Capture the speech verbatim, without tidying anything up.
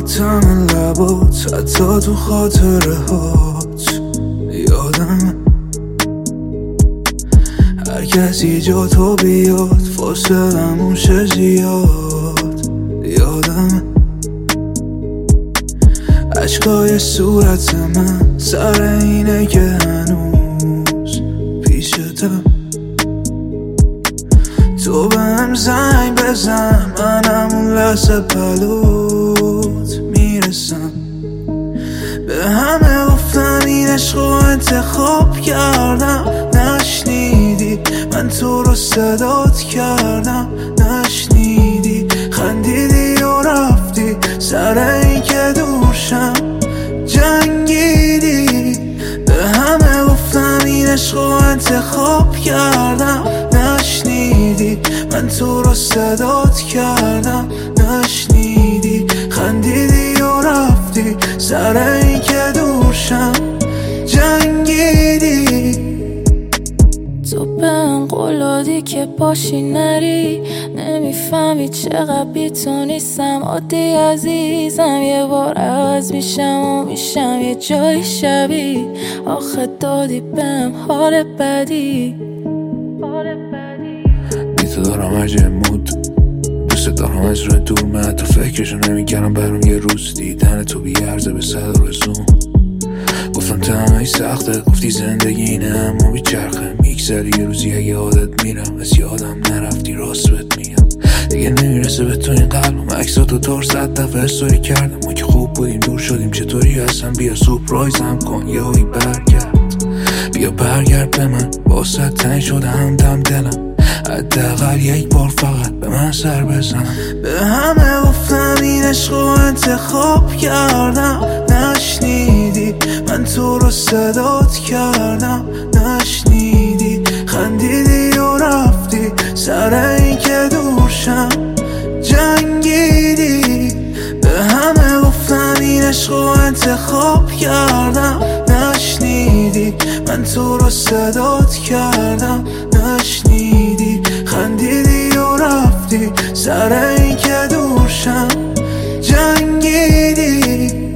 ماتم لبات، حتی تو خاطره هات یادمه هر کسی جا تو بیاد فاصلمون شه زیاد. یادمه عشقای صورت من سر اینه که هنوز پیشتم. تو بهم زنگ بزن منم اون لحظه پلوت میرسم. به همه گفتم این عشق رو انتخاب کردم، نشنیدی من تو رو صدات کردم، نشنیدی خندیدی و رفتی سر این که دورشم جنگیدی. به همه گفتم این عشق رو انتخاب کردم، نشنیدی من تو رو صدات کردم، نشنیدی خندیدی و رفتی سر این که دورشم جنگیدی. تو بهم قول دادی که باشی نری، نمیفهمی چقدر بی تو نیستم عادی عزیزم. یه بار عوض میشم و میشم یه جای شبی، آخه دادی بهم حال بدی. بی تو دارم هرجه مود، دوست دارم از رو دور، من حتی فکرشو نمیکردم برام یه روز دیدن تو بیارزه به صد رزوم. گفتم تمامه سخته، گفتی زندگی اینه اما بیچرخه میگذری یه روزی اگه عادت میرم از یادم نرفتی راست بهت میگم. دیگه نمیرسه به تو این قلبم، عکساتو طور صد دفعه استوری کردم، ما که خوب بودیم دور شدیم چطوری هستم. بیا سورپرایزم کن یهویی برگرد، بیا برگرد به من واسه تنگ شده همدم دلم، حداقل یک بار فقط به من سر بزنم. به همه گفتم این عشق رو انتخاب کردم، نشنیدی من تو رو صدات کردم، نشنیدی خندیدی و رفتی سر این که دورشم جنگیدی. به همه گفتم این عشق رو انتخاب کردم، نشنیدی من تو رو صدات کردم، نشنیدی خندیدی و رفتی سر این که دورشم جنگیدی.